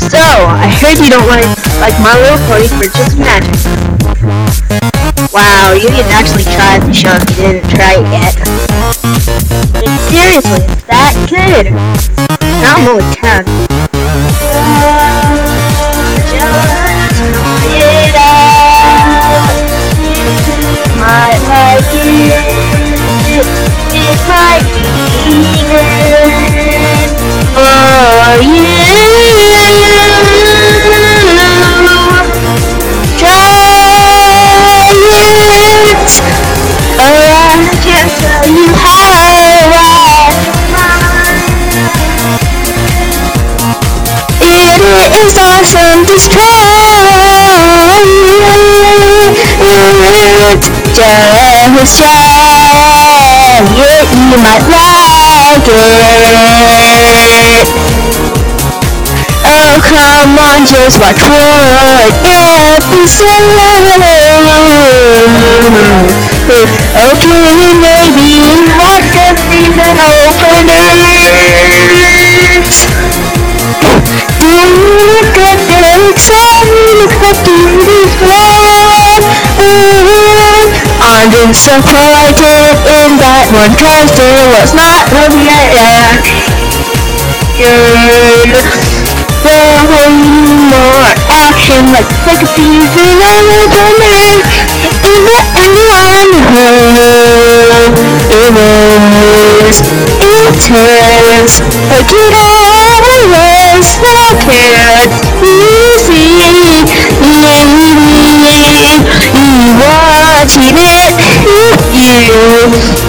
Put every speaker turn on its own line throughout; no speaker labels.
So, I heard you don't like My Little Pony Princess Magic. Wow, you didn't actually try the show if you didn't try it yet. Seriously, it's that good. Now I'm only 10. Might like it might be good for you. It's awesome to try it. Just try it, you might like it. Oh, come on, just watch one episode. Okay, maybe watch the season openers. Look at the excitement of this world. I'm disappointed in that one, cause there was not a reaction. There was more action, like a season of the night. In the end, it was intense, but you always look at easy. You watching it, you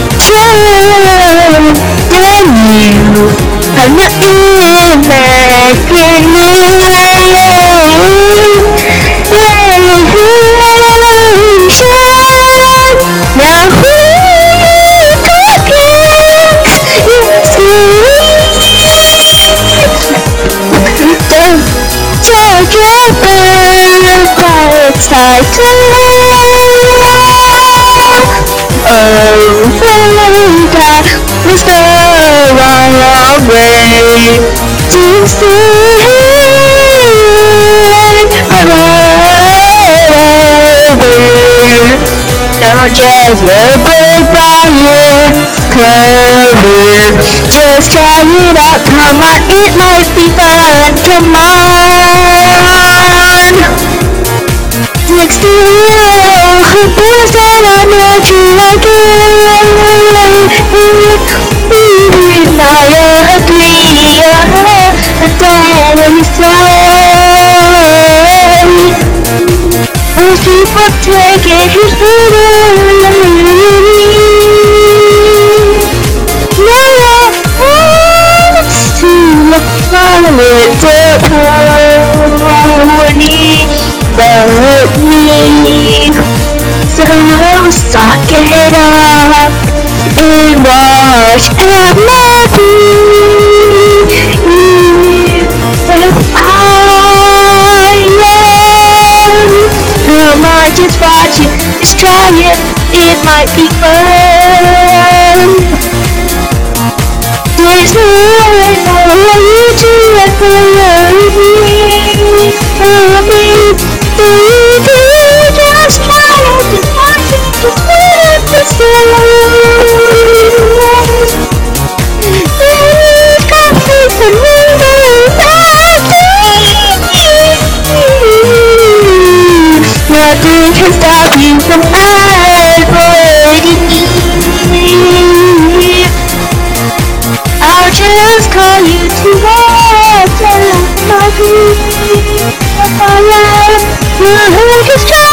try, then you have nothing that can now who you talking? Don't judge your bird by its title. Oh, that was the wrong way to say don't judge your bird by its cover. Just try it out, come on, it might be fun. Come on. Next to you, things that I know you like it. Now you're agree, that you say. Most people take it as now wants to follow it but me. So suck it up and watch at my feet. Come on, just watch it, just try it, it might be fun. There's no way for you to let me. Just try it, just watch it, just let me see. There's got to be nothing can stop you from avoiding me. I'll just call you to watch and my dreams. You'll just try